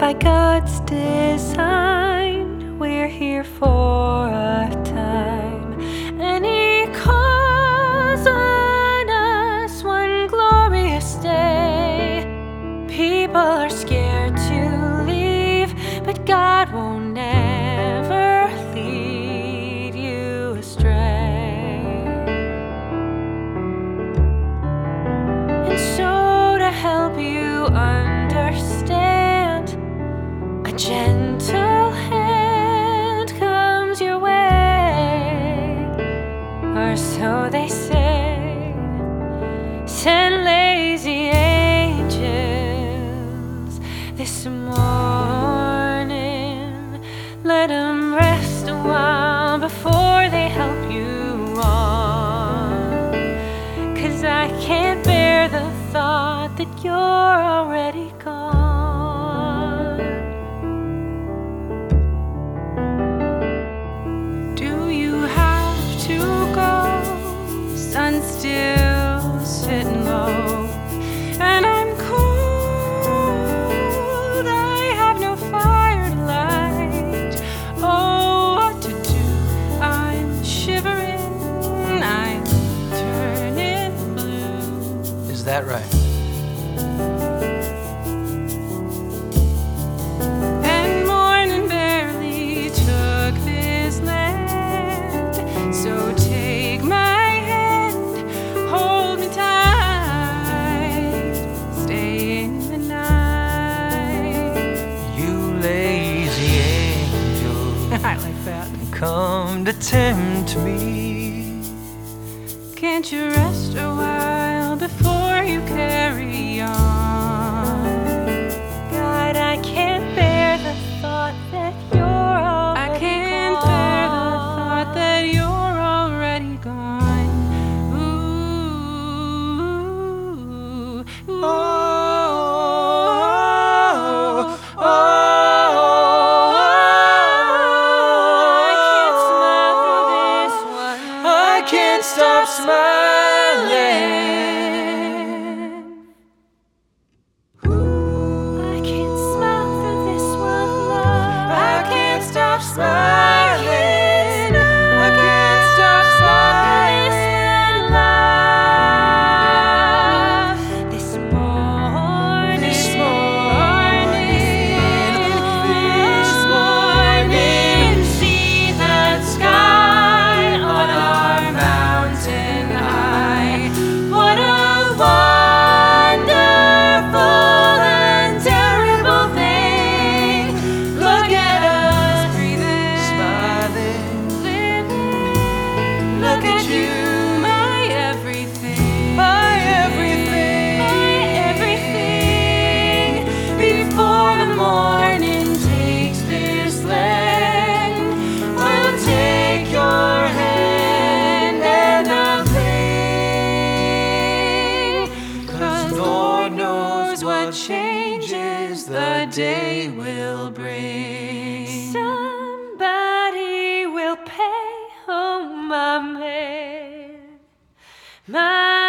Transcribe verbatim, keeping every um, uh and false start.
by God's design. We're here for a time, and He calls on us one glorious day. People are scared to leave, but God won't never lead you astray. And so to help you understand, a gentle hand comes your way, or so they say. Send lazy angels this morning, let them rest a while before they help you on. 'Cause I can't bear the thought that you're already gone. Do you have to go? Sun's still sitting low, and I'm cold. I have no fire to light. Oh, what to do? I'm shivering, I'm turning blue. Is that right? And morning barely took this land, so take my hand, hold me tight, stay in the night. You lazy angel, I like that. come to tempt me. Can't you rest a while before you carry on? God, I can't bear the thought that you're already I can't gone. bear the thought that you're already gone. Ooh, ooh, Oh, oh, oh, I can't stop smiling. I can't smile through this one, love. I can't stop smiling. I can't stop smiling, love. This morning, this morning, this morning, see that sky on our mountain high. What a wonderful and terrible thing. Look at us breathing, smiling, living. Look at you, my everything, my everything. my everything. Before the morning takes this land, I'll take your hand and I'll cling. 'Cause Lord knows what changes the day will bring. Somebody will pay, oh my man, my